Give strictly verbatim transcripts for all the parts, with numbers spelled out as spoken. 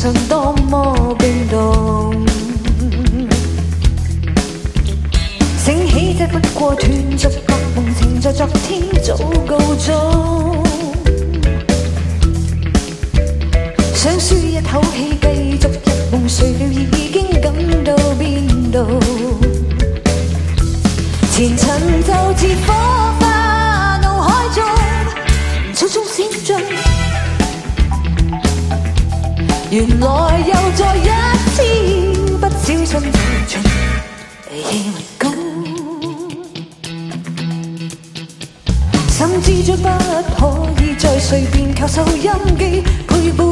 上多麼冰凍。醒起這不過斷續惡夢，情在昨天早告終。想舒一口氣，繼續入夢，誰料已經感到邊度？前塵就似火花，腦海中匆匆閃進，原來又再一次不小心走進夜迷宮，甚至再不可以再隨便靠收音機陪伴，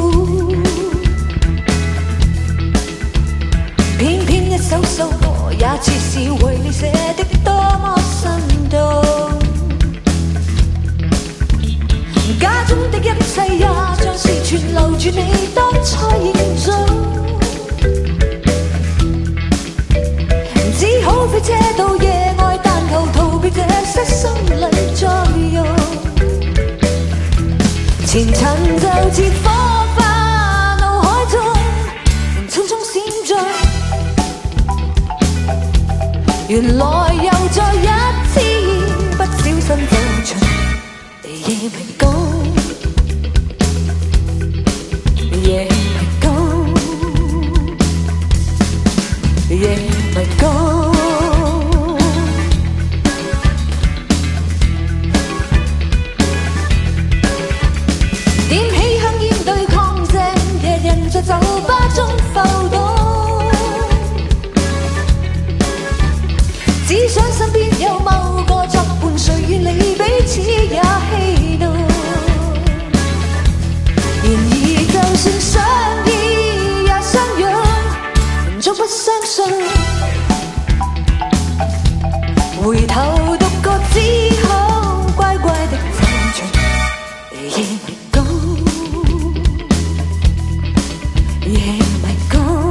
偏偏一首首歌也似是為你寫的多麼生動，家中的一切也像是存留住你當初影蹤，只好飛車到野外，但求逃避這些心理作用。前塵就似火花，腦海中匆匆閃進，原來又再一次不小心走進夜迷宮，夜迷宮，夜迷宮。點起香煙對抗正，夜人在酒吧中浮動，只想身邊有某個作伴，誰願你彼此也氣怒。然而就算相依也相擁，總不相信，回頭獨個只好乖乖的走進夜迷宮，夜迷宮。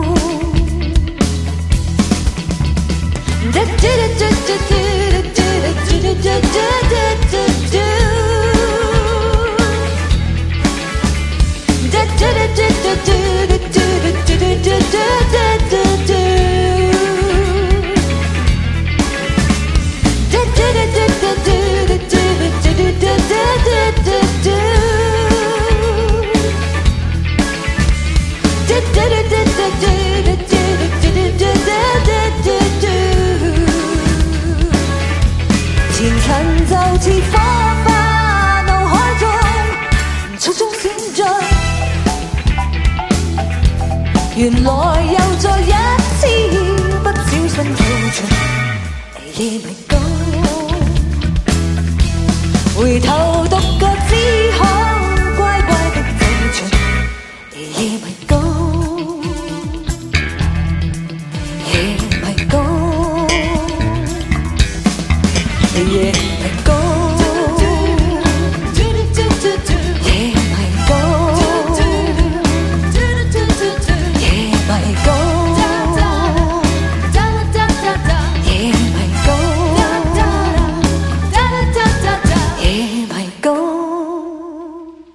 前塵就似火花，腦海中匆匆閃進，原來又再一次不小心走進夜迷宮，回頭